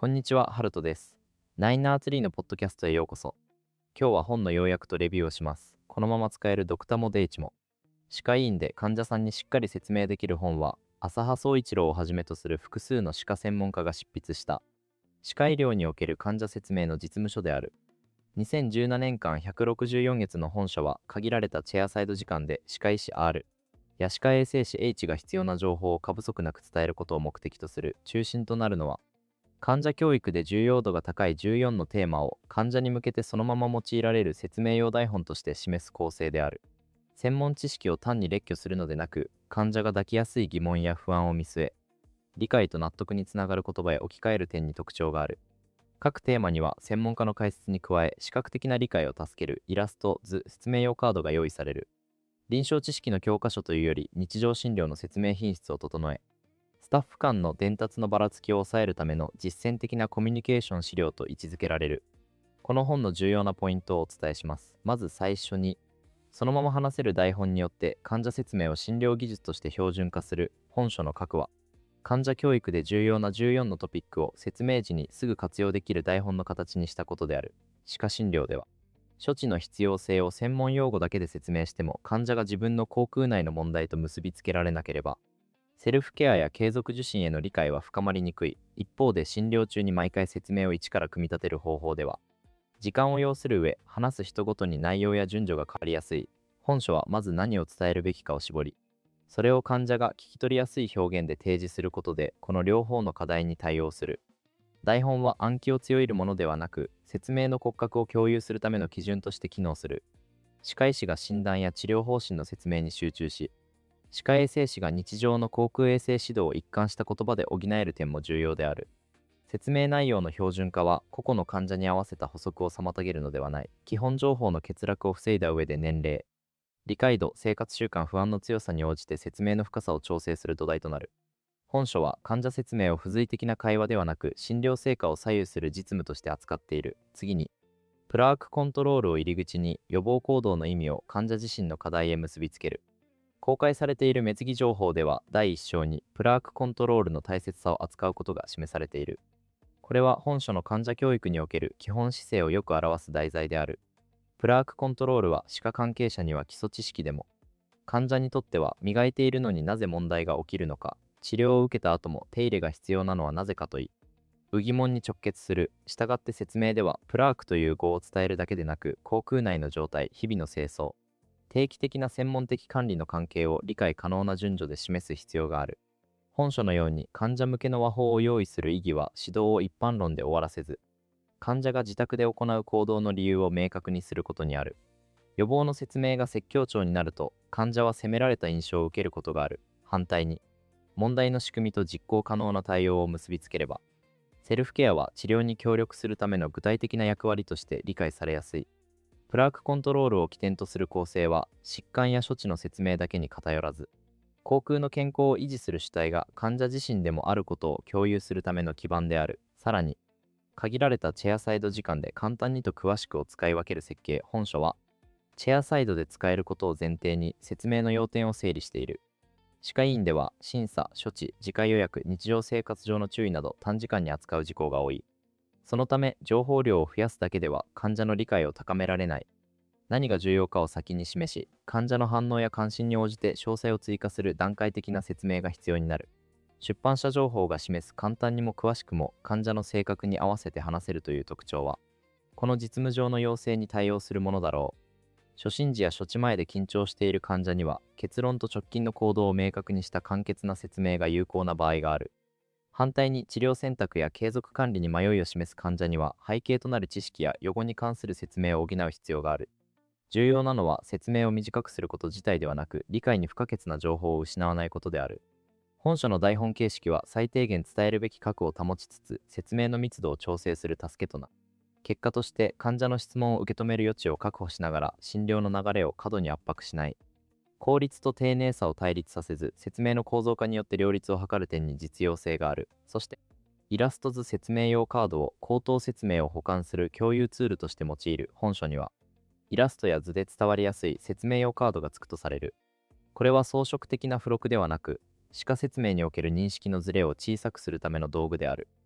こんにちは、ハルトです。ナインナーツリーのポッドキャストへようこそ。今日は本の要約とレビューをします。このまま使えるドクタモデイチも。歯科医院で患者さんにしっかり説明できる本は、浅羽総一郎をはじめとする複数の歯科専門家が執筆した歯科医療における患者説明の実務書である。2017年間164月の本書は限られたチェアサイド時間で歯科医師 R や歯科衛生士 H が必要な情報を過不足なく伝えることを目的とする。中心となるのは患者教育で重要度が高い14のテーマを患者に向けてそのまま用いられる説明用台本として示す構成である。専門知識を単に列挙するのでなく、患者が抱きやすい疑問や不安を見据え、理解と納得につながる言葉へ置き換える点に特徴がある。各テーマには専門家の解説に加え、視覚的な理解を助けるイラスト、図、説明用カードが用意される。臨床知識の教科書というより日常診療の説明品質を整え、スタッフ間の伝達のばらつきを抑えるための実践的なコミュニケーション資料と位置づけられる。この本の重要なポイントをお伝えします。まず最初に、そのまま話せる台本によって患者説明を診療技術として標準化する。本書の核は、患者教育で重要な14のトピックを説明時にすぐ活用できる台本の形にしたことである。歯科診療では、処置の必要性を専門用語だけで説明しても患者が自分の口腔内の問題と結びつけられなければ、セルフケアや継続受診への理解は深まりにくい。一方で診療中に毎回説明を一から組み立てる方法では、時間を要する上、話す人ごとに内容や順序が変わりやすい。本書はまず何を伝えるべきかを絞り、それを患者が聞き取りやすい表現で提示することで、この両方の課題に対応する。台本は暗記を強いるものではなく、説明の骨格を共有するための基準として機能する。歯科医師が診断や治療方針の説明に集中し、歯科衛生士が日常の口腔衛生指導を一貫した言葉で補える点も重要である。説明内容の標準化は個々の患者に合わせた補足を妨げるのではない。基本情報の欠落を防いだ上で年齢、理解度、生活習慣、不安の強さに応じて説明の深さを調整する土台となる。本書は患者説明を付随的な会話ではなく診療成果を左右する実務として扱っている。次に、プラークコントロールを入り口に予防行動の意味を患者自身の課題へ結びつける。公開されている滅疑情報では第1章にプラークコントロールの大切さを扱うことが示されている。これは本書の患者教育における基本姿勢をよく表す題材である。プラークコントロールは歯科関係者には基礎知識でも、患者にとっては磨いているのになぜ問題が起きるのか、治療を受けた後も手入れが必要なのはなぜかとい疑問に直結する。したがって説明ではプラークという語を伝えるだけでなく、口腔内の状態、日々の清掃、定期的な専門的管理の関係を理解可能な順序で示す必要がある。本書のように患者向けの和法を用意する意義は指導を一般論で終わらせず、患者が自宅で行う行動の理由を明確にすることにある。予防の説明が説教調になると、患者は責められた印象を受けることがある。反対に、問題の仕組みと実行可能な対応を結びつければ、セルフケアは治療に協力するための具体的な役割として理解されやすい。プラークコントロールを起点とする構成は、疾患や処置の説明だけに偏らず、口腔の健康を維持する主体が患者自身でもあることを共有するための基盤である。さらに、限られたチェアサイド時間で簡単にと詳しくを使い分ける設計。本書は、チェアサイドで使えることを前提に説明の要点を整理している。歯科医院では審査、処置、次回予約、日常生活上の注意など短時間に扱う事項が多い。そのため、情報量を増やすだけでは患者の理解を高められない。何が重要かを先に示し、患者の反応や関心に応じて詳細を追加する段階的な説明が必要になる。出版社情報が示す簡単にも詳しくも患者の性格に合わせて話せるという特徴は、この実務上の要請に対応するものだろう。初診時や処置前で緊張している患者には、結論と直近の行動を明確にした簡潔な説明が有効な場合がある。反対に治療選択や継続管理に迷いを示す患者には、背景となる知識や予後に関する説明を補う必要がある。重要なのは説明を短くすること自体ではなく、理解に不可欠な情報を失わないことである。本書の台本形式は最低限伝えるべき核を保ちつつ、説明の密度を調整する助けとなる。結果として患者の質問を受け止める余地を確保しながら診療の流れを過度に圧迫しない。効率と丁寧さを対立させず、説明の構造化によって両立を図る点に実用性がある。そして、イラスト図説明用カードを口頭説明を補完する共有ツールとして用いる。本書には、イラストや図で伝わりやすい説明用カードが付くとされる。これは装飾的な付録ではなく、歯科説明における認識のズレを小さくするための道具である。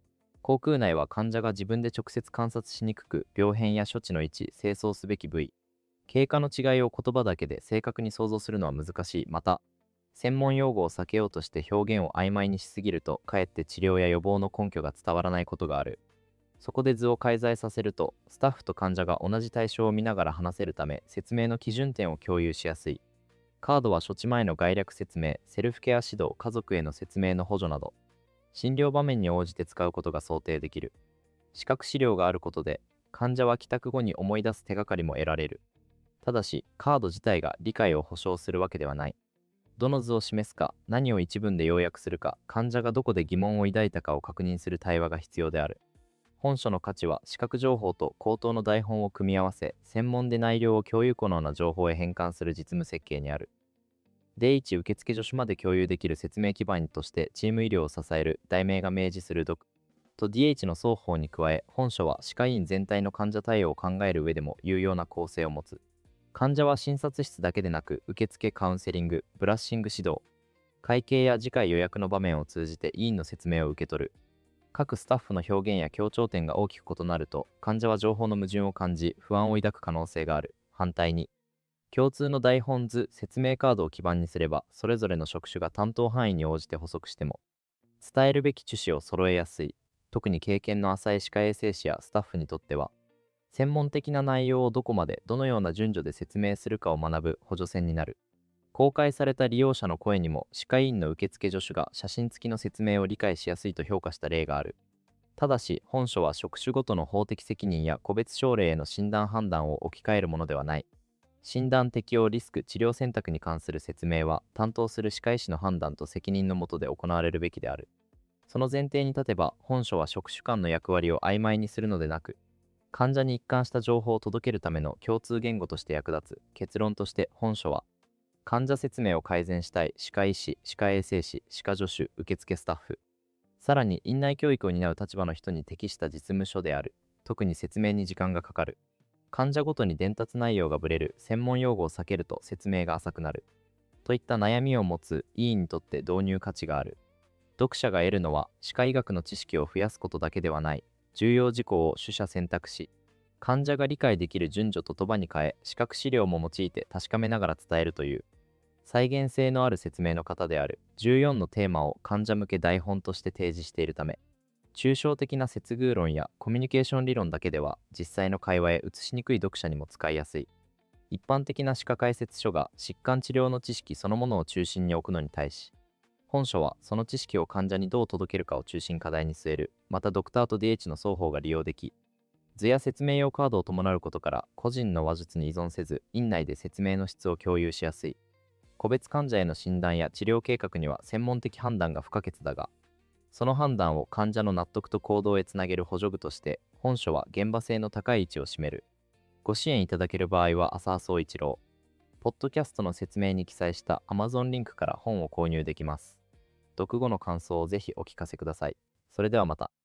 口腔内は患者が自分で直接観察しにくく、病変や処置の位置、清掃すべき部位、経過の違いを言葉だけで正確に想像するのは難しい。また、専門用語を避けようとして表現を曖昧にしすぎると、かえって治療や予防の根拠が伝わらないことがある。そこで図を介在させると、スタッフと患者が同じ対象を見ながら話せるため、説明の基準点を共有しやすい。カードは処置前の概略説明、セルフケア指導、家族への説明の補助など、診療場面に応じて使うことが想定できる。視覚資料があることで、患者は帰宅後に思い出す手がかりも得られる。ただし、カード自体が理解を保証するわけではない。どの図を示すか、何を一文で要約するか、患者がどこで疑問を抱いたかを確認する対話が必要である。本書の価値は視覚情報と口頭の台本を組み合わせ、専門で内容を共有可能な情報へ変換する実務設計にある。第一受付助手まで共有できる説明基盤としてチーム医療を支える題名が明示する読と DH の双方に加え、本書は歯科医院全体の患者対応を考える上でも有用な構成を持つ。患者は診察室だけでなく、受付カウンセリング、ブラッシング指導、会計や次回予約の場面を通じて医院の説明を受け取る。各スタッフの表現や強調点が大きく異なると、患者は情報の矛盾を感じ、不安を抱く可能性がある。反対に、共通の台本図、説明カードを基盤にすれば、それぞれの職種が担当範囲に応じて補足しても、伝えるべき趣旨を揃えやすい。特に経験の浅い歯科衛生士やスタッフにとっては、専門的な内容をどこまでどのような順序で説明するかを学ぶ補助線になる。公開された利用者の声にも、歯科医院の受付助手が写真付きの説明を理解しやすいと評価した例がある。ただし、本書は職種ごとの法的責任や個別症例への診断判断を置き換えるものではない。診断適用リスク治療選択に関する説明は、担当する歯科医師の判断と責任の下で行われるべきである。その前提に立てば、本書は職種間の役割を曖昧にするのでなく、患者に一貫した情報を届けるための共通言語として役立つ。結論として本書は、患者説明を改善したい歯科医師、歯科衛生士、歯科助手、受付スタッフ、さらに院内教育を担う立場の人に適した実務書である。特に説明に時間がかかる。患者ごとに伝達内容がぶれる。専門用語を避けると説明が浅くなる。といった悩みを持つ医院にとって導入価値がある。読者が得るのは、歯科医学の知識を増やすことだけではない。重要事項を取捨選択し、患者が理解できる順序と言葉に変え、視覚資料も用いて確かめながら伝えるという、再現性のある説明の方である。14のテーマを患者向け台本として提示しているため、抽象的な接遇論やコミュニケーション理論だけでは実際の会話へ移しにくい読者にも使いやすい。一般的な歯科解説書が疾患治療の知識そのものを中心に置くのに対し、本書はその知識を患者にどう届けるかを中心課題に据える。またドクターと DH の双方が利用でき、図や説明用カードを伴うことから個人の話術に依存せず、院内で説明の質を共有しやすい。個別患者への診断や治療計画には専門的判断が不可欠だが、その判断を患者の納得と行動へつなげる補助具として、本書は現場性の高い位置を占める。ご支援いただける場合は浅田総一郎。ポッドキャストの説明に記載した Amazon リンクから本を購入できます。読後の感想をぜひお聞かせください。それではまた。